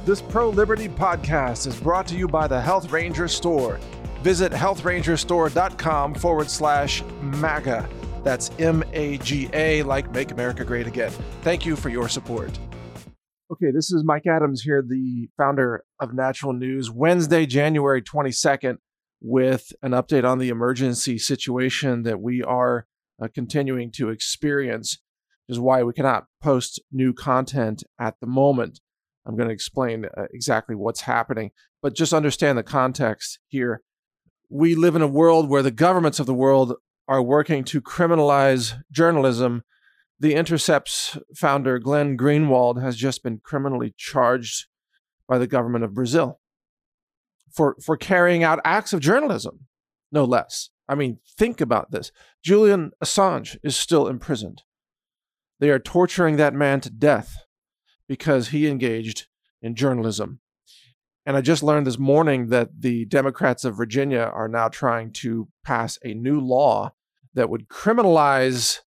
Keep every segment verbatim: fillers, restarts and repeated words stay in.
This pro-liberty podcast is brought to you by the Health Ranger Store. Visit health ranger store dot com forward slash MAGA. That's M A G A, like Make America Great Again. Thank you for your support. Okay, this is Mike Adams here, the founder of Natural News, Wednesday, January twenty-second, with an update on the emergency situation that we are uh, continuing to experience, which is why we cannot post new content at the moment. I'm going to explain uh, exactly what's happening, but just understand the context here. We live in a world where the governments of the world are working to criminalize journalism. The Intercept's founder, Glenn Greenwald, has just been criminally charged by the government of Brazil for, for carrying out acts of journalism, no less. I mean, think about this. Julian Assange is still imprisoned. They are torturing that man to death because he engaged in journalism. And I just learned this morning that the Democrats of Virginia are now trying to pass a new law that would criminalize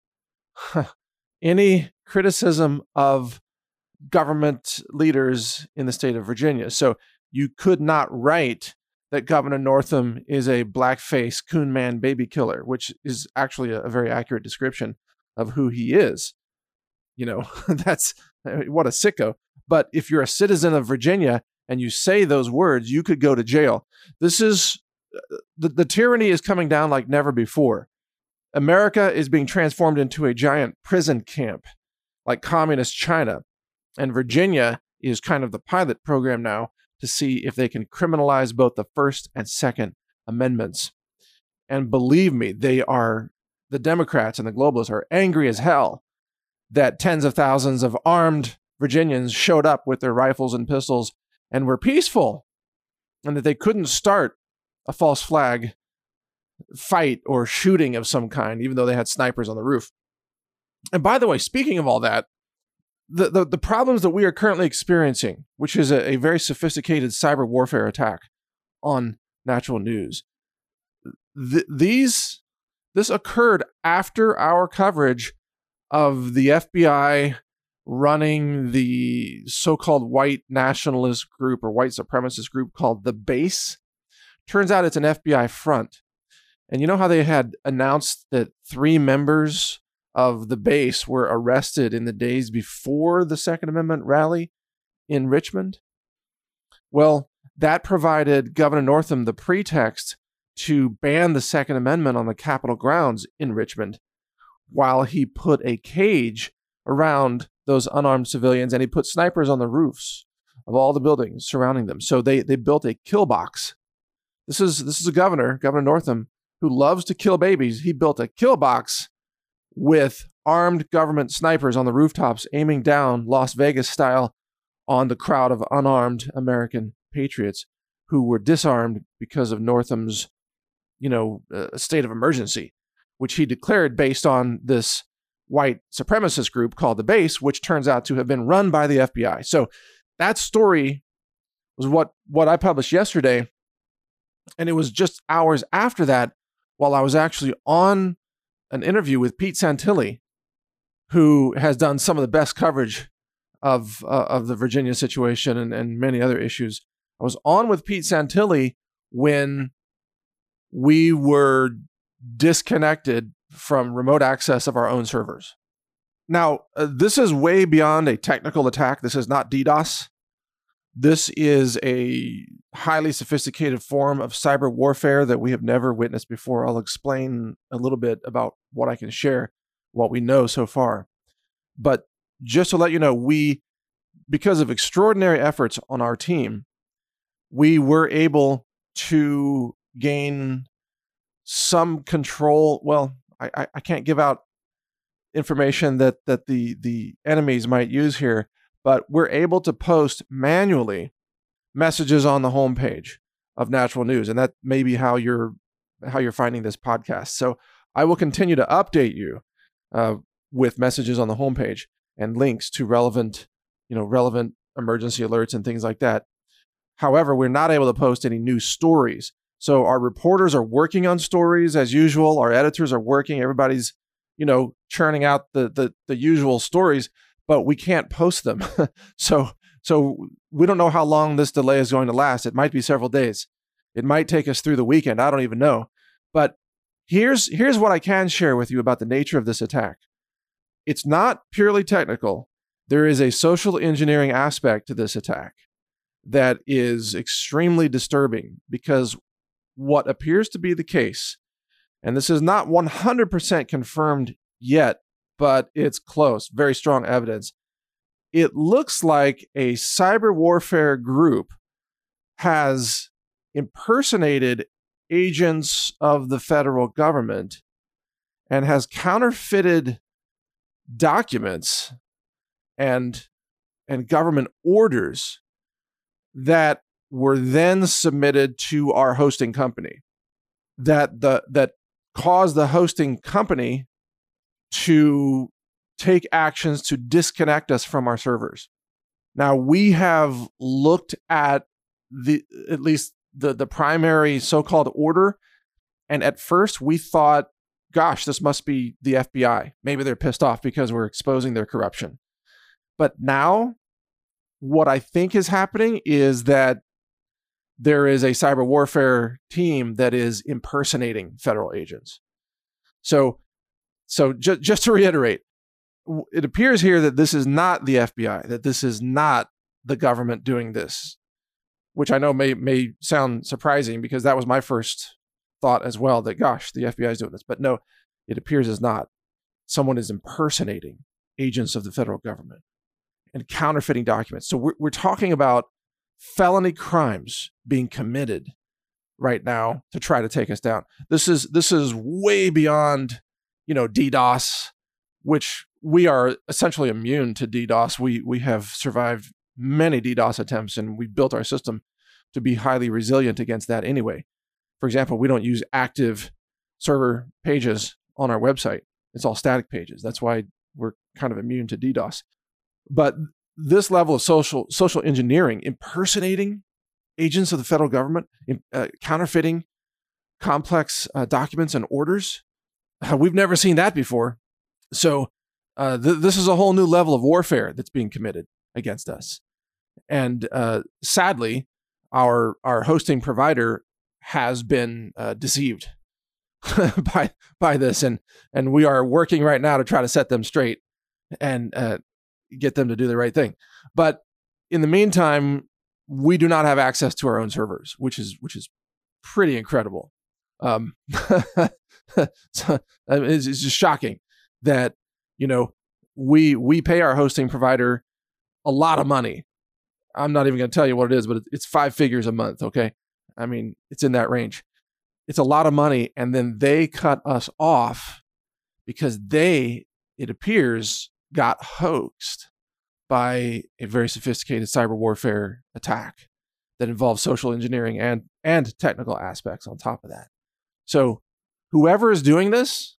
any criticism of government leaders in the state of Virginia. So you could not write that Governor Northam is a blackface coon man baby killer, which is actually a, a very accurate description of who he is. You know, that's what a sicko. But if you're a citizen of Virginia and you say those words, you could go to jail. This is the, the tyranny is coming down like never before. America is being transformed into a giant prison camp like communist China. And Virginia is kind of the pilot program now to see if they can criminalize both the First and Second Amendments. And believe me, they are, the Democrats and the globalists are angry as hell that tens of thousands of armed Virginians showed up with their rifles and pistols and were peaceful, and that they couldn't start a false flag fight or shooting of some kind, even though they had snipers on the roof. And by the way, speaking of all that, the, the, the problems that we are currently experiencing, which is a, a very sophisticated cyber warfare attack on Natural News, th- these this occurred after our coverage of the F B I running the so-called white nationalist group or white supremacist group called The Base. Turns out it's an F B I front. And you know how they had announced that three members of The Base were arrested in the days before the Second Amendment rally in Richmond? Well, that provided Governor Northam the pretext to ban the Second Amendment on the Capitol grounds in Richmond, while he put a cage around those unarmed civilians and he put snipers on the roofs of all the buildings surrounding them. So they they built a kill box. This is this is a governor, Governor Northam, who loves to kill babies. He built a kill box with armed government snipers on the rooftops aiming down Las Vegas style on the crowd of unarmed American patriots who were disarmed because of Northam's, you know, uh, state of emergency, which he declared based on this white supremacist group called The Base, which turns out to have been run by the F B I. So that story was what, what I published yesterday. And it was just hours after that, while I was actually on an interview with Pete Santilli, who has done some of the best coverage of, uh, of the Virginia situation and, and many other issues. I was on with Pete Santilli when we were disconnected from remote access of our own servers. Now, uh, this is way beyond a technical attack. This is not DDoS. This is a highly sophisticated form of cyber warfare that we have never witnessed before. I'll explain a little bit about what I can share, what we know so far. But just to let you know, we, because of extraordinary efforts on our team, we were able to gain some control. Well, I, I can't give out information that, that the, the enemies might use here, but we're able to post manually messages on the homepage of Natural News. And that may be how you're, how you're finding this podcast. So I will continue to update you uh, with messages on the homepage and links to relevant, you know, relevant emergency alerts and things like that. However, we're not able to post any new stories. So our reporters are working on stories as usual. Our editors are working. Everybody's, you know, churning out the the, the usual stories, but we can't post them. so So we don't know how long this delay is going to last. It might be several days. It might take us through the weekend. I don't even know. But here's here's what I can share with you about the nature of this attack. It's not purely technical. There is a social engineering aspect to this attack that is extremely disturbing, because what appears to be the case, and this is not one hundred percent confirmed yet, but it's close, very strong evidence. It looks like a cyber warfare group has impersonated agents of the federal government and has counterfeited documents and and government orders that were then submitted to our hosting company, that the that caused the hosting company to take actions to disconnect us from our servers. Now, we have looked at the at least the the primary so-called order, and at first we thought, gosh, this must be the F B I. Maybe they're pissed off because we're exposing their corruption. But now, what I think is happening is that there is a cyber warfare team that is impersonating federal agents. So, so ju- just to reiterate, it appears here that this is not the F B I, that this is not the government doing this, which I know may may sound surprising, because that was my first thought as well, that, gosh, the F B I is doing this. But no, it appears as not. Someone is impersonating agents of the federal government and counterfeiting documents. So we're, we're talking about felony crimes being committed right now to try to take us down. This is this is way beyond, you know, DDoS, which we are essentially immune to DDoS. We we have survived many DDoS attempts, and we built our system to be highly resilient against that anyway. For example, we don't use active server pages on our website. It's all static pages. That's why we're kind of immune to DDoS. But this level of social social engineering, impersonating agents of the federal government, uh, counterfeiting complex uh, documents and orders, uh, we've never seen that before. So uh, th- this is a whole new level of warfare that's being committed against us. And uh, sadly, our our hosting provider has been uh, deceived by by this, and and we are working right now to try to set them straight and uh, get them to do the right thing. But in the meantime, we do not have access to our own servers, which is which is pretty incredible. Um, so, it's, it's just shocking that, you know, we we pay our hosting provider a lot of money. I'm not even going to tell you what it is, but it's five figures a month. Okay, I mean, it's in that range. It's a lot of money, and then they cut us off because they, it appears, got hoaxed by a very sophisticated cyber warfare attack that involves social engineering and and technical aspects on top of that. So whoever is doing this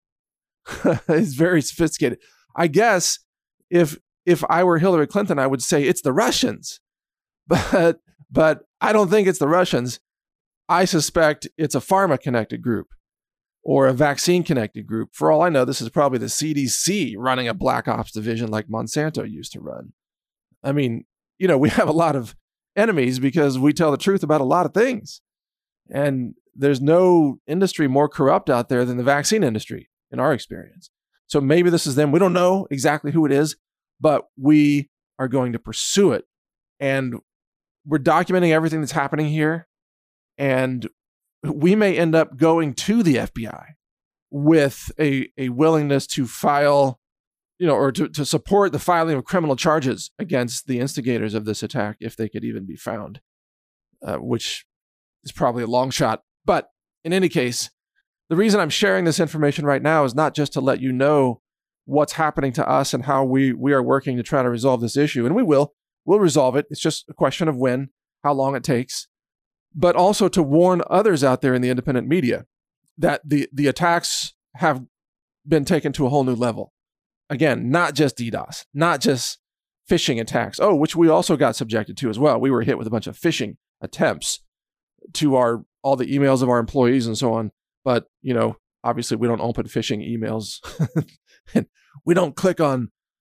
is very sophisticated. I guess if if I were Hillary Clinton, I would say it's the Russians, but but I don't think it's the Russians. I suspect it's a pharma-connected group or a vaccine-connected group. For all I know, this is probably the C D C running a black ops division like Monsanto used to run. I mean, you know, we have a lot of enemies because we tell the truth about a lot of things. And there's no industry more corrupt out there than the vaccine industry, in our experience. So maybe this is them. We don't know exactly who it is, but we are going to pursue it. And we're documenting everything that's happening here. And we may end up going to the F B I with a, a willingness to file, you know, or to, to support the filing of criminal charges against the instigators of this attack, if they could even be found, uh, which is probably a long shot. But in any case, the reason I'm sharing this information right now is not just to let you know what's happening to us and how we, we are working to try to resolve this issue. And we will. We'll resolve it. It's just a question of when, how long it takes. But also to warn others out there in the independent media that the, the attacks have been taken to a whole new level. Again, not just DDoS, not just phishing attacks. Oh, which we also got subjected to as well. We were hit with a bunch of phishing attempts to our all the emails of our employees and so on. But, you know, obviously we don't open phishing emails. And we don't click on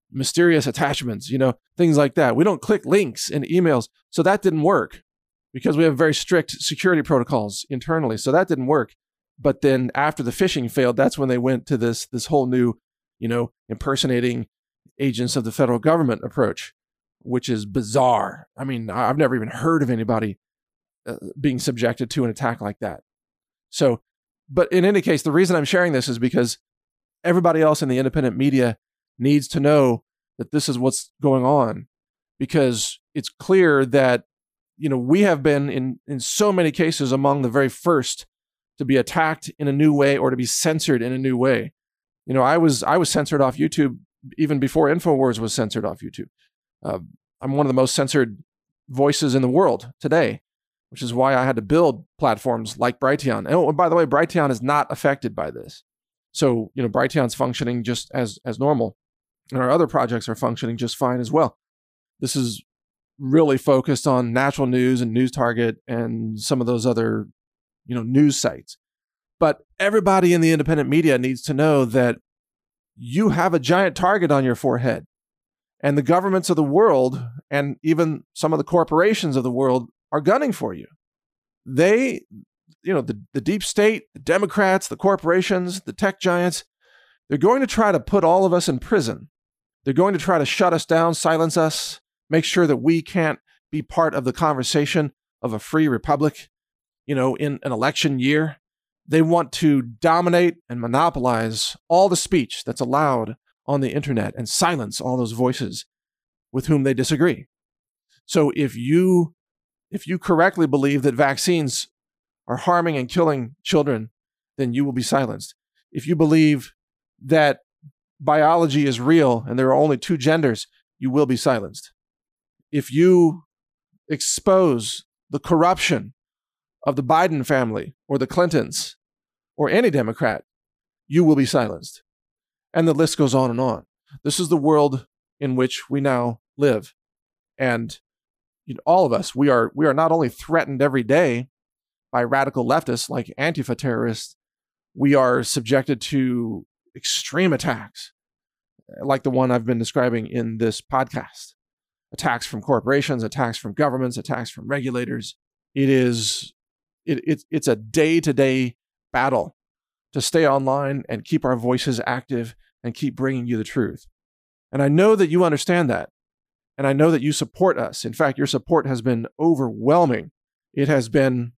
mysterious attachments, you know, things like that. We don't click links in emails. So that didn't work because we have very strict security protocols internally. So that didn't work. But then after the phishing failed, that's when they went to this, this whole new, you know, impersonating agents of the federal government approach, which is bizarre. I mean, I've never even heard of anybody uh, being subjected to an attack like that. So, but in any case, the reason I'm sharing this is because everybody else in the independent media needs to know that this is what's going on, because it's clear that, you know, we have been in, in so many cases among the very first to be attacked in a new way or to be censored in a new way. You know, I was, I was censored off YouTube even before InfoWars was censored off YouTube. Uh, I'm one of the most censored voices in the world today, which is why I had to build platforms like Brighteon. Oh, and by the way, Brighteon is not affected by this. So, you know, Brighteon's functioning just as, as normal, and our other projects are functioning just fine as well. This is really focused on Natural News and News Target and some of those other, you know, news sites. But everybody in the independent media needs to know that you have a giant target on your forehead, and the governments of the world and even some of the corporations of the world are gunning for you. They, you know, the, the deep state, the Democrats, the corporations, the tech giants, they're going to try to put all of us in prison. They're going to try to shut us down, silence us, make sure that we can't be part of the conversation of a free republic, you know, in an election year. They want to dominate and monopolize all the speech that's allowed on the internet and silence all those voices with whom they disagree. So if you if you correctly believe that vaccines are harming and killing children, then you will be silenced. If you believe that biology is real and there are only two genders, you will be silenced. If you expose the corruption of the Biden family or the Clintons or any Democrat, you will be silenced. And the list goes on and on. This is the world in which we now live. And you know, all of us, we are we are not only threatened every day by radical leftists like Antifa terrorists, we are subjected to extreme attacks like the one I've been describing in this podcast. Attacks from corporations, attacks from governments, attacks from regulators. It is it, it it's a day-to-day battle to stay online and keep our voices active and keep bringing you the truth. And I know that you understand that. And I know that you support us. In fact, your support has been overwhelming. It has been,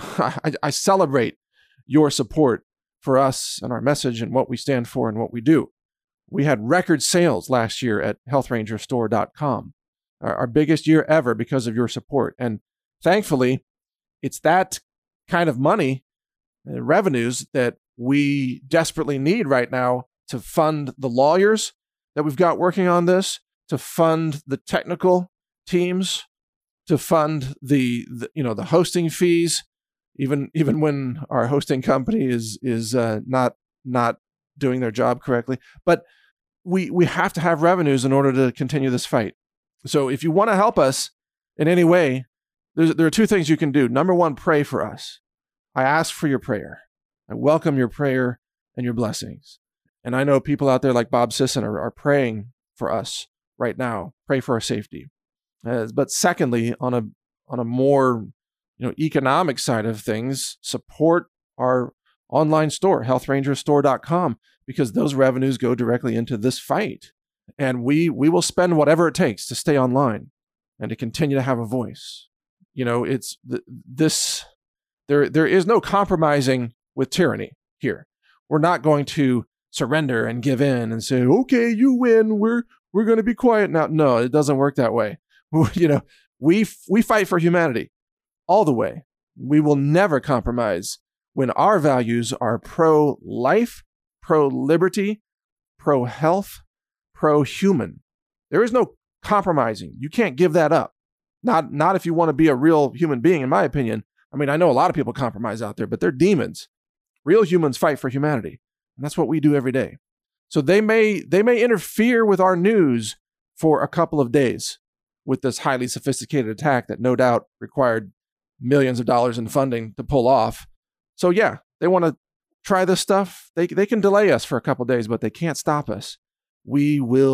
I, I celebrate your support for us and our message and what we stand for and what we do. We had record sales last year at health ranger store dot com, our, our biggest year ever because of your support. And thankfully, it's that kind of money, uh, revenues that we desperately need right now to fund the lawyers that we've got working on this, to fund the technical teams, to fund the, the you know the hosting fees, even even when our hosting company is is uh, not not doing their job correctly. But we we have to have revenues in order to continue this fight. So if you want to help us in any way, there's, there are two things you can do. Number one, pray for us. I ask for your prayer. I welcome your prayer and your blessings. And I know people out there like Bob Sisson are, are praying for us right now. Pray for our safety. Uh, but secondly, on a on a more you know economic side of things, support our online store, health ranger store dot com, because those revenues go directly into this fight. And we we will spend whatever it takes to stay online and to continue to have a voice. You know, it's th- this there there is no compromising with tyranny here. We're not going to surrender and give in and say, okay, you win. We're we're going to be quiet now. No, it doesn't work that way. You know, we we fight for humanity all the way. We will never compromise when our values are pro-life, pro-liberty, pro-health, pro-human. There is no compromising. You can't give that up. Not not if you want to be a real human being, in my opinion. I mean, I know a lot of people compromise out there, but they're demons. Real humans fight for humanity. And that's what we do every day. So they may they may interfere with our news for a couple of days with this highly sophisticated attack that no doubt required millions of dollars in funding to pull off. So yeah, they want to try this stuff. They they can delay us for a couple of days, but they can't stop us. We will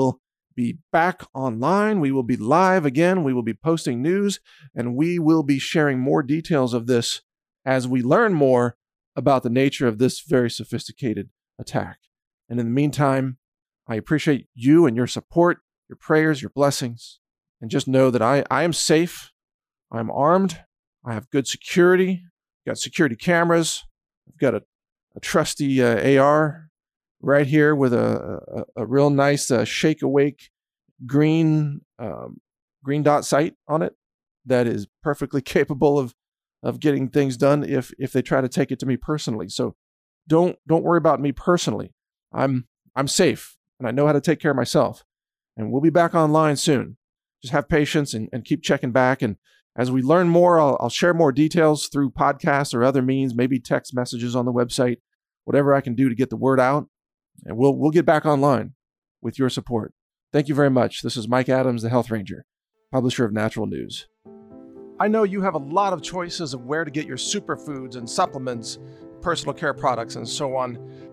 be back online. We will be live again. We will be posting news, and we will be sharing more details of this as we learn more about the nature of this very sophisticated attack. And in the meantime, I appreciate you and your support, your prayers, your blessings, and just know that I, I am safe. I'm armed. I have good security. I've got security cameras. I've got a, a trusty uh, A R right here with a, a, a real nice uh, Shake Awake green um, green dot sight on it that is perfectly capable of of getting things done if if they try to take it to me personally. So don't don't worry about me personally. I'm I'm safe and I know how to take care of myself. And we'll be back online soon. Just have patience and, and keep checking back. And as we learn more, I'll, I'll share more details through podcasts or other means, maybe text messages on the website, whatever I can do to get the word out. And we'll we'll get back online with your support. Thank you very much. This is Mike Adams, the Health Ranger, publisher of Natural News. I know you have a lot of choices of where to get your superfoods and supplements, personal care products, and so on.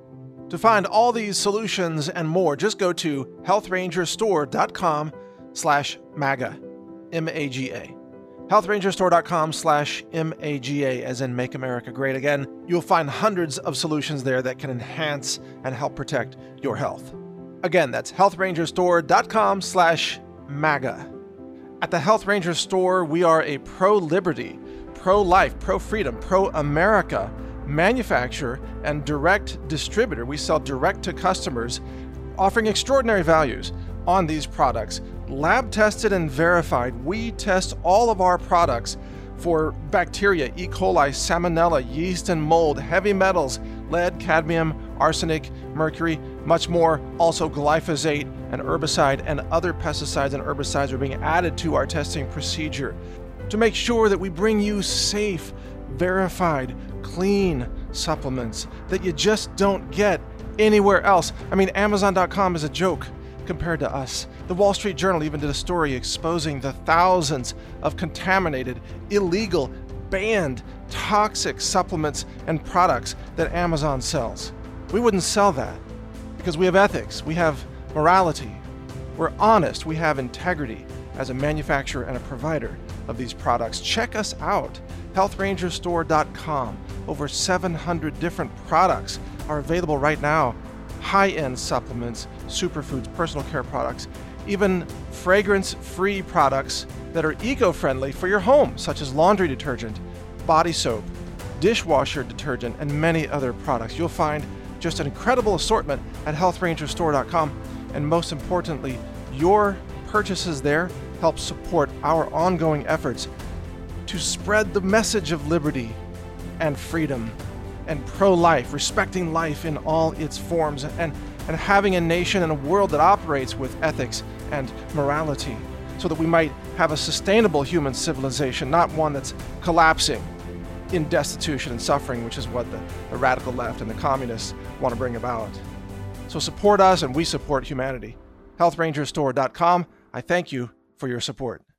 To find all these solutions and more, just go to health ranger store dot com slash MAGA, M A G A. health ranger store dot com slash M A G A, as in Make America Great Again. You'll find hundreds of solutions there that can enhance and help protect your health. Again, that's health ranger store dot com slash MAGA. At the Health Ranger Store, we are a pro-liberty, pro-life, pro-freedom, pro-America manufacturer and direct distributor. We sell direct to customers, offering extraordinary values on these products. Lab tested and verified, we test all of our products for bacteria, E. coli, salmonella, yeast and mold, heavy metals, lead, cadmium, arsenic, mercury, much more. Also glyphosate, an herbicide, and other pesticides and herbicides are being added to our testing procedure to make sure that we bring you safe, verified, clean supplements that you just don't get anywhere else. I mean, Amazon dot com is a joke compared to us. The Wall Street Journal even did a story exposing the thousands of contaminated, illegal, banned, toxic supplements and products that Amazon sells. We wouldn't sell that because we have ethics, we have morality, we're honest, we have integrity as a manufacturer and a provider of these products. Check us out, health ranger store dot com. Over seven hundred different products are available right now. High-end supplements, superfoods, personal care products, even fragrance-free products that are eco-friendly for your home, such as laundry detergent, body soap, dishwasher detergent, and many other products. You'll find just an incredible assortment at health ranger store dot com. And most importantly, your purchases there help support our ongoing efforts to spread the message of liberty and freedom and pro-life, respecting life in all its forms, and, and having a nation and a world that operates with ethics and morality so that we might have a sustainable human civilization, not one that's collapsing in destitution and suffering, which is what the, the radical left and the communists want to bring about. So support us and we support humanity. health ranger store dot com. I thank you for your support.